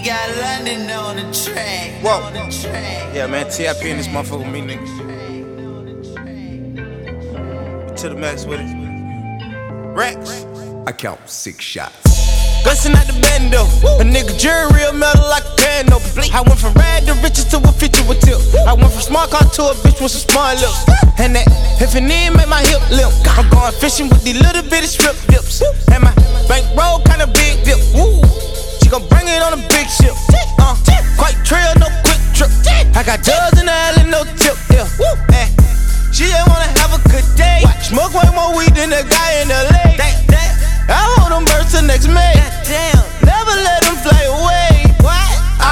got London on the track. Whoa. Yeah, man, TIP in this motherfucker with me, nigga. To the max with it. Rex. I count 6 shots. Bustin' out the bando. A nigga jury real metal like a piano. I went from rad to riches to a feature with tip. I went from smart car to a bitch with some smart lips. And that if it need make my hip limp. I'm going fishing with these little bitty strip dips. And my bankroll kinda big dip. Woo. She gon' bring it on a big ship. Quite trail, no quick trip. I got dubs in the alley, no tip. Yeah. And she just wanna have a good day. Smoke way more weed than the guy in LA. I hold them birds till next May. Never let them fly away. What?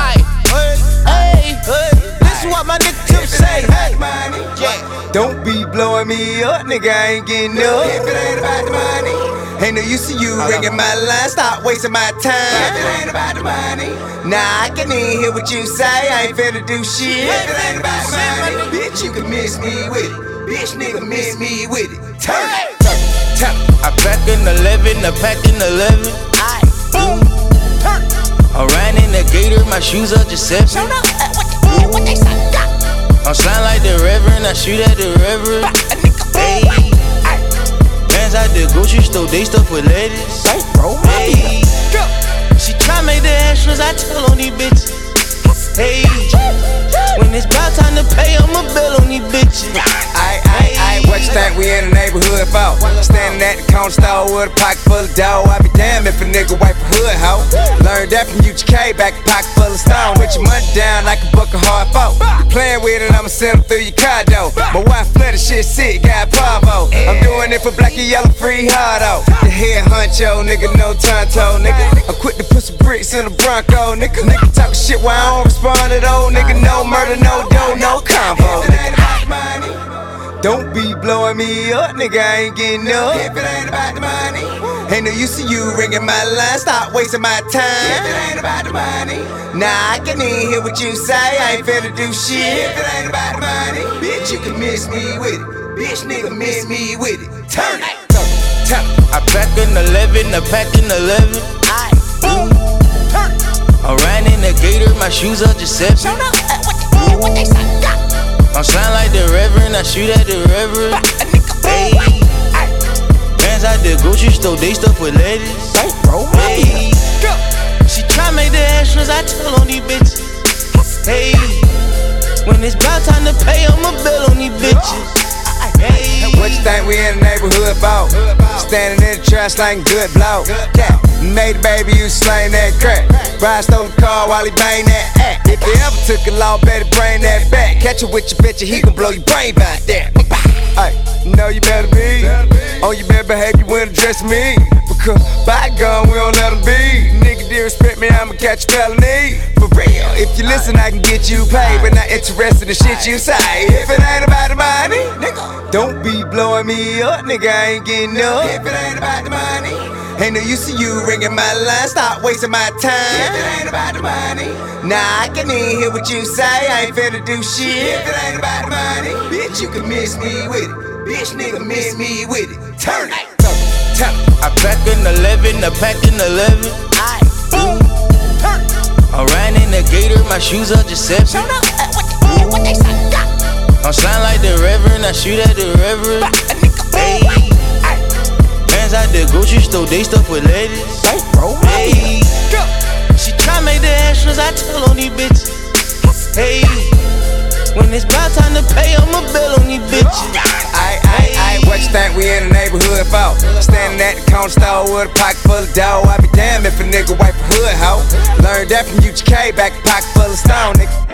Hey, this is what my nigga Tip say. Hey, Don't be blowing me up, nigga, I ain't getting up. If it ain't about the money, Ain't no use to you ringing my line, stop wasting my if time. it ain't about the money, Nah, I can even hear what you say, I ain't finna do shit. if it ain't about the money, bitch, you can miss me with it. Bitch, nigga, miss me with it. Turn it. I pack in 11, I pack in 11. Boom. Turn it. I ran in the gator, my shoes are just 7. What they say? I'm slime like the reverend, I shoot at the reverend. Hey, bands out the grocery store, they stuff with ladies. Hey, she try make the extras, I tell on these bitches. Hey, when it's about time to pay, I'ma bill on these bitches. What you think we in the neighborhood for? Standing at the corner store with a pocket full of dough. I be damned if a nigga wipe a hood, ho. Learned that from UGK, back a pocket full of stone. With your money down like a buck of hard folk. You playing with it, I'ma send them through your car door. My wife flooded shit sick, got Pavo. I'm doing it for black and yellow, free hardo. The head honcho, nigga, no tonto, nigga. I'm quick to put some bricks in the Bronco, nigga. Nigga talking shit while I don't respond at all, nigga. No murder, no dough, no combo, If it ain't about the money, Don't be blowing me up, nigga, I ain't getting up. if it ain't about the money, Ain't no use to you ringing my line, stop wasting my if time. it ain't about the money, Nah, I can even hear what you say, I ain't finna do if shit. it ain't about the money, bitch, you can miss me with it. Bitch, nigga, miss me with it. Turn it. I pack in 11, I pack in 11. Boom. Turn it. I ran in the gator, my shoes are just 7. What they say? I'm slime like the reverend, I shoot at the reverend. Hey, bands out the grocery store, they stuff with ladies. Hey, she try make the extras, I tell on these bitches. Hey, when it's about time to pay, I'ma bill on these bitches. Hey, What you think we in the neighborhood for? Standing in the trash like good blow. Made a baby, you slang that crack. Ride stole the car while he bang that act. If you ever took a law, better bring that back. Catch it with your bitch, he gon' blow your brain back there. Hey, you know you better be on your bad behavior when addressing me. Because by gun, we don't let them be. Nigga, disrespect me, I'ma catch a felony. For real, if you listen, I can get you paid. But not interested in shit you say. If it ain't about the money, nigga, don't be blowing me up, nigga, I ain't getting up. If it ain't about the money, Ain't no use to you ringing my line, stop wasting my if time. it ain't about the money, Nah, I can even hear what you say, I ain't finna do if shit. it ain't about the money, bitch, you can miss me with it. Bitch, nigga, miss me with it. Turn it. I pack in 11, I pack in 11. Boom. Turn it. I ran in the gator, my shoes are just 7. What they say? I'm slime like the reverend, I shoot at the reverend. Hey, bands out the grocery store, they stuff with ladies. Hey, she try make the extras, I tell on these bitches. Hey, when it's about time to pay, I'ma bill on these bitches. What you think we in the neighborhood for? Standing at the corner store with a pocket full of dough. I be damned if a nigga wipe a hood, ho. Learned that from UGK, back a pocket full of stone, nigga.